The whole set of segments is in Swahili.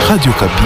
Radio Kapi.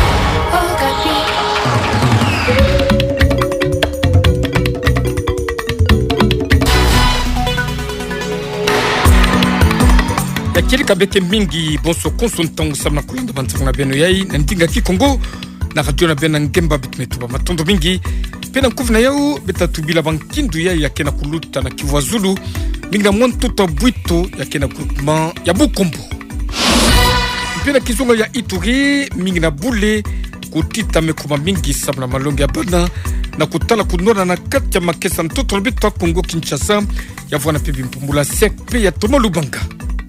Yakili kabete mingi bonso konsultant samna kulanda bantsana beno yai ndinga ki Kongo na radio na bena ngemba bitmetuba matondo mingi pena kuvna yao betatubila bankindu yai yakena kuluta na Kivu minga mwantuta bwito yakena groupement ya Bukombo pena kizunga ya Ituri mingi na bule kutita mekuma mingi sabna malongi ya bana na kutala kunona na kati ya makesa ntoto lbito Kongo Kinshasa yavwana pebi mpumbula sekpe ya Toma Lubanga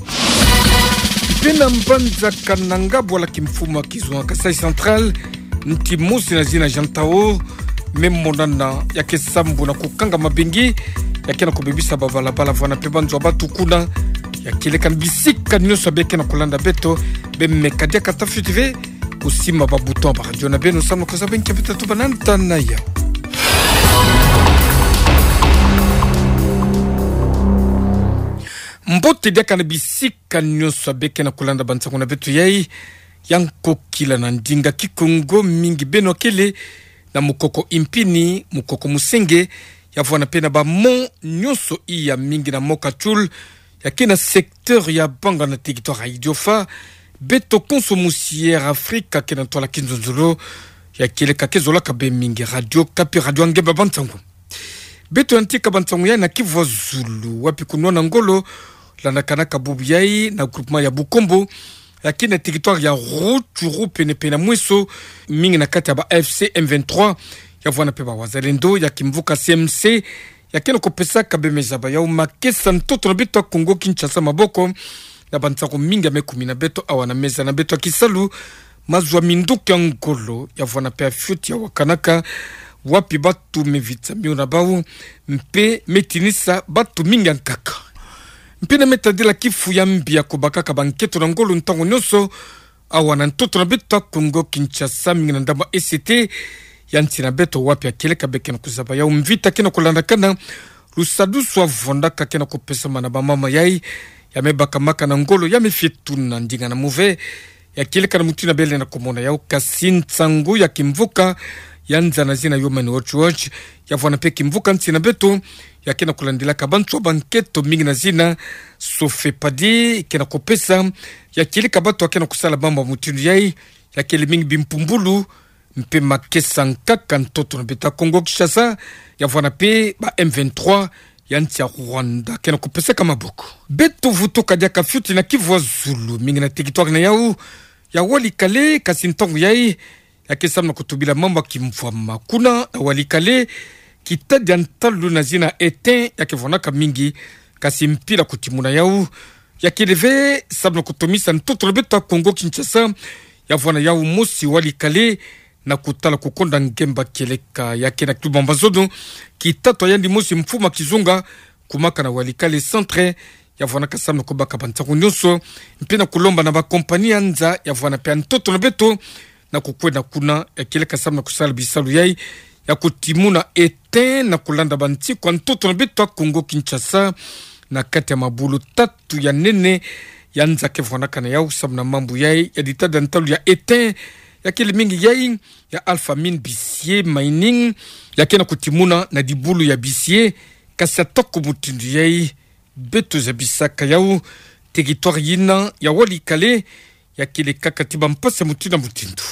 pena mbanza kananga bwala kimfuma kizwa Kasai Central ntimusi na zina jantao memonana yake sambu na kukanga mabengi yake na kubebisa babalabala vwana pebanzo batu kuna yakileka bisika nyoso beke na kulanda beto bemmekadia katafutive kusima babuton ba radio na beno samno koza benki betatu bananta na ya mbote dia kana bisika nyoso beke na kulanda bansa kuna beto yai yanko kila na ndinga kikongo mingi beno kele na mukoko impini mukoko musenge yavwana pena ba mon nyoso iya mingi na mokachul yakena secteur ya banga na territoire idiofa beto consomusière Afrika kena tola kinzonzolo yakele kakezola kabe mingi radio Kapi radio ngeba bantango beto antika bantango ya na Kivu Zulu wapi kunona ngolo lana kanaka bubiyai na groupement ya Bukombo yakina territoire ya Rutshuru pene mweso mingi na kati ya ba FC M23 yavwana pe ba wazalendo yakimvuka CMC yakina kopesa kabemeza ba ya makesa ntoto na beto Kongo Kinshasa maboko na bantsako mingi amekumi na beto awana meza na beto Kisalu mazwa minduka ngolo yavwana pe afuti ya wakanaka wapi batu mevitsa miona bawu mpe metinisa batu mingi ankaka mpena metadila kifu ya mbia kubakaka banketo na ngolo ntango nyoso awana ntoto na beto Kongo Kinshasa mingi na ndamba ECT yanti na beto wapi akeleka beke na kuzaba ya umvita kena kulanda kana lusadu swa vondaka kena kupesa manaba mama yai yamebaka maka na ngolo yamefituna ndinga na move yakeleka na mutina bele na komona ya ukasin tsangu ya kimvuka yanza na zina Human Rights Watch yavwana pe kimvuka ntina beto yakena kulandila kabantu banketo mingi na zina Sofepadi kena kopesa yakeleka bato yakena kusala bamba mutinu yai yakele mingi bimpumbulu mpe makesa nkaka ntoto na beta Kongo Kinshasa yavwana pe ba M23 yanti ya Rwanda kena kupesa kama boko beto vuto kadia kafuti na Kivu Zulu mingi na territoire na yau ya Walikale kasintongo yai yakesa na kutubila mamba kimvama kuna Walikale kitadi antalu na zina eten yakivonaka mingi kasimpila kutimuna yau yakileve sabna kutomisa ntoto na beta Kongo Kinshasa yavwana yau mosi Walikale na kutala kukonda ngemba keleka yake na klubamba zodo kitato yandi mosi mfuma kizunga kumaka na Walikale centre yavwana kasamna kubaka bantango nyoso mpena kulomba na ba kompania nza yavwana pe ntoto na beto na kukwenda kuna yakeleka samna kusala bisalu yai ya kutimuna eten na kulanda banti kwa ntoto na beto Kongo Kinshasa na kati ya mabulu tatu ya nene ya nza kevwana kana yau samna mambu yai ya ditada ntalu ya eten yakele mingi yai ya Alpha Mine Bissier Mining yakena kutimuna na dibulu ya Bissier kasi atoko mutindu yai beto za bisaka yau territoire yina ya Walikale yakele kakatiba mpasa mutindu mutindu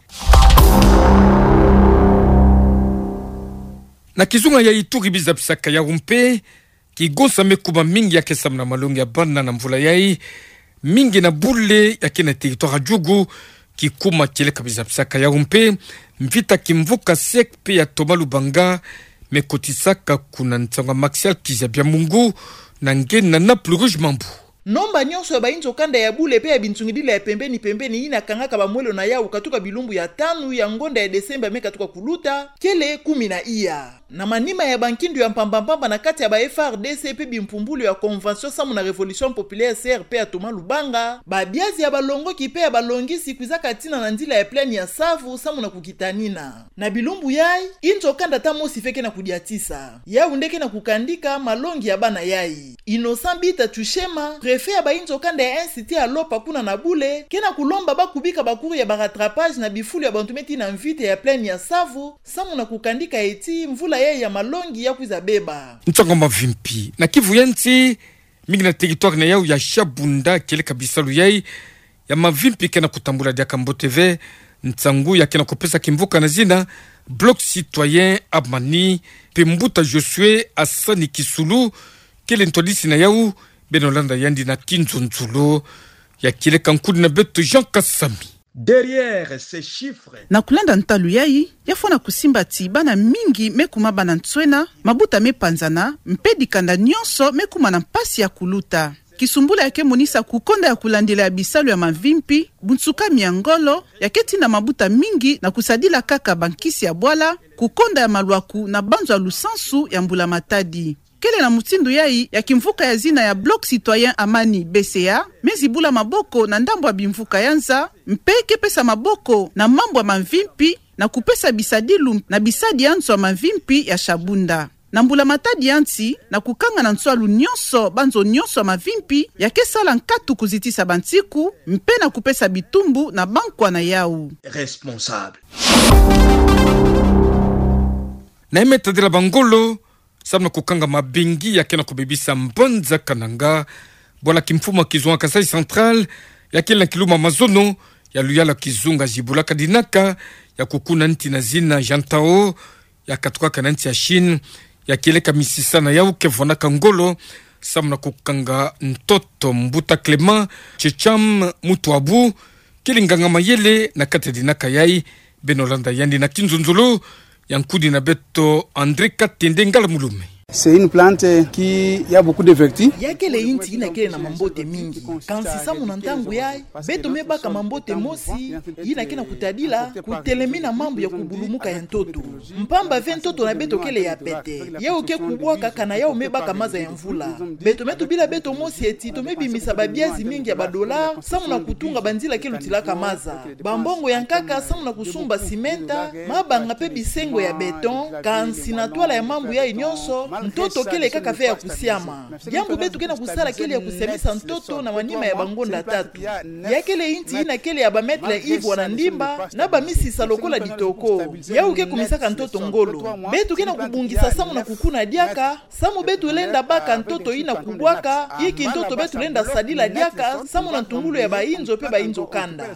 na kizunga ya Ituri biza bisaka ya umpe kigosa mekuba mingi yake samna malongi ya bana na mvula yai mingi na bule yakena territoire Jugu kikuma keleka bizapsaka ya umpe mvita kimvuka sekpe ya Toma Lubanga mekotisaka kuna ntsanga Maxial Kizabia Mungu na ngena na Plus Mambu nomba nyonso ba inzo kanda ya bule pe ya bintsungidile ya pembeni ina kangaka ba mwelo na ya ukatuka bilumbu ya tanu ya ngonda ya Desemba meka tuka kuluta kele 10 na iya na manima ya bankindu ya mpambamba na kati ya ba FRDC pe bimpumbulu ya convention samu na revolution populaire CRP ya Toma Lubanga ba biazi ya balongo kipe ya balongi sikwiza katina na ndila ya plani ya savu samu na kukitanina na bilumbu yai inzo kanda tamo sifeke na kudiatisa ya undeke na kukandika malongi ya bana yai Innocent Bita Tushema prefe ya bainzo kanda ya insiti ya lopa kuna na bule kena kulomba bakubika bakuru ya baratrapage na bifulu ya bantumeti na mvite ya plaine ya Savo samu na kukandika eti mvula ya malongi ya kuzabeba ntsongo mavimpi na Kivu Yanti mingi na territoire na yao ya Shabunda kele kabisa luyai ya mavimpi kena kutambula dia Kambo TV ntsangu ya kena kopesa kimvuka na zina Bloc Citoyen Abmani Pembuta Josué Asani Kisulu kele ntodisi na yao Benolanda Yandi na Kinzonzulo ya kile kankudi na beto Jean Kasami. Derrière ces chiffres na kulanda ntalu yai yafona kusimba ti bana mingi mekuma bana ntswena mabuta mepanzana mpedi kanda nyonso mekuma na mpasi ya kuluta kisumbula yake monisa kukonda ya kulandela ya bisalu ya mavimpi buntsuka miangolo yaketi na mabuta mingi na kusadila kaka bankisi ya bwala kukonda ya maluaku na banzo ya lusansu ya mbula matadi kele na mutindu yai ya kimvuka ya zina ya Bloc Citoyen Amani BCA mezibula maboko na ndambo ya bimvuka yanza mpeke pesa maboko na mambo ya mavimpi na kupesa bisadilu na bisadi yanso ya mavimpi ya Shabunda na mbula matadi yanti na kukanga na nswalu nyonso banzo nyonso ya mavimpi ya kesala nkatu kuzitisa bantiku mpe na kupesa bitumbu na bankwa na yau responsable na imetadila bangolo samna kukanga mabengi ya kena kubebisa mbonza kananga bwala kimfuma kizunga Kasai Central ya kena kiluma mazono ya luyala kizunga jibula kadinaka ya kukuna nti na zina jantao ya katuka kananti ya Shin ya kileka misisana ya ukevona kangolo samna kukanga ntoto mbuta Clement Checham Mutuabu kilinganga mayele na katedinaka yai Benolanda Yandi na Kinzonzulo yankudi na beto André Katende Ngala Mulume. C'est une plante qui a beaucoup de vertus. Yakele inti ina kele na mambote mingi. Kansi samu na ntangu yai, beto mebaka mambote mosi, ina kena kutadila, kutelemina mambo ya kubulumuka ya ntoto. Mpamba ve ntoto na beto kele ya pete. Yao ke kubwaka kana yao mebaka maza ya mvula. Beto metu bila beto mosi eti, to mebi misababiazi mingi ya badola, samu na kutunga banzila kelu tilaka maza. Bambongo ya nkaka samu na kusumba simenta, mabanga pe bisengo ya beton, kansi na twala ya mambo ya inyonso, mtoto kele kaka fe ya kusiama. Jambu betu kena kusala kele ya kusiamisa mtoto na wanima ya bangonda tatu. Ya kele inti ina kele ya bametle Yves wanandimba na bamisi salokola ditoko. Ya uke kumisaka mtoto ngolo. Betu kena kubungisa samu na kukuna diaka, samu betu lenda baka mtoto ina kubwaka, iki mtoto betu lenda sadila diaka, samu na tungulu ya bainzo pe bainzo kanda.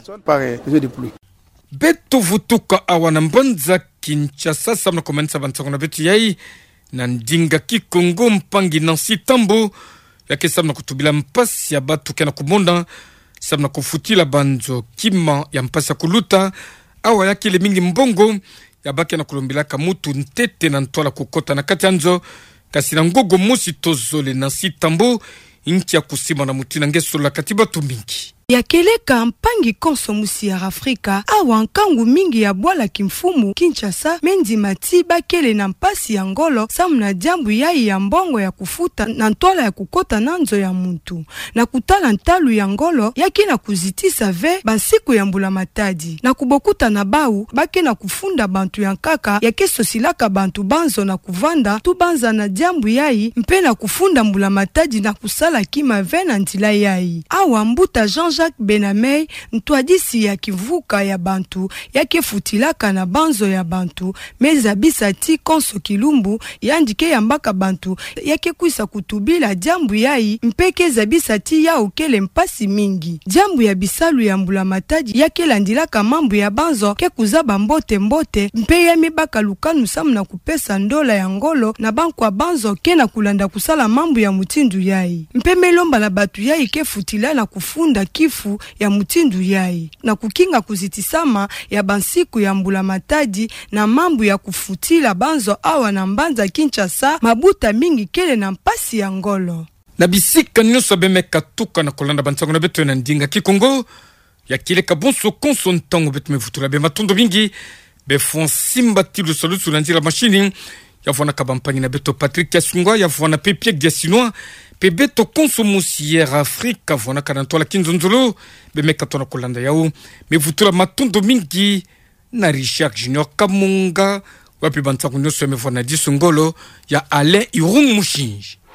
Betu vutuka awana mbonza Kinshasa samna komensa bantsakona betu yai na ndinga Kikongo mpangi Nancy Tambo yake samna kutubila mpasi ya batu kena kumonda samna kufutila banzo kima ya mpasi ya kuluta awa yake le mingi mbongo ya baki na kulumbila kamutu ntete na ntola kukota na kati anzo kasi na ngogo musi tozole Nancy Tambo inchi ya kusima na mutina ngeso la katiba tu mingi yakeleka mpangi konso musi ya Afrika awa nkangu mingi ya bwala kimfumu Kinshasa mendi matiba kele na mpasi ya ngolo samu na jambu yai ya mbongo ya kufuta na ntola ya kukota nanzo ya muntu na kutala ntalu ya ngolo yake na kuzitisa ve bansiku ya mbula matadi na kubokuta na bau bake na kufunda bantu ya nkaka yake sosilaka bantu banzo na kuvanda tu banza na jambu yai mpe na kufunda mbula matadi na kusala kima ve na ntila yai awa mbuta Jean-Jacques Benamey ntwadisi ya kivuka ya bantu yake futilaka na banzo ya bantu meza bisati konso kilumbu yandike ya mbaka bantu yake kuisa kutubila jambu yai mpeke za bisati ya ukele mpasi mingi jambu ya bisalu ya mbula matadi yake landilaka mambu ya banzo ke kuzaba mbote mpe ya mibaka lukanu samu na kupesa ndola ya ngolo na banku wa banzo ke na kulanda kusala mambu ya mutindu yai mpe melomba na batu yai ke futila na kufunda kifu ya mutindu yai na kukinga kuzitisama ya bansiku ya mbula matadi na mambu ya kufutila banzo awa na mbanza Kinshasa mabuta mingi kele na mpasi ya ngolo na bisika nyonso bemeka tuka na kolanda bansango na beto na ndinga Kikongo ya kile kabonso konso ntango beto mevutula be matondo mingi be fonsimba tilu solusu na njira machine ya vwana kabampangi na beto Patrick Kasungwa ya vwana Pepie Giasinois pe beto konso musier Afrika vwana kanantola Kinzonzulo be meka tona kolanda yao mevutula matondo mingi na Richard Junior Kamunga wapi bansango nyonso mevwana disungolo ya Alain Irung Mushinji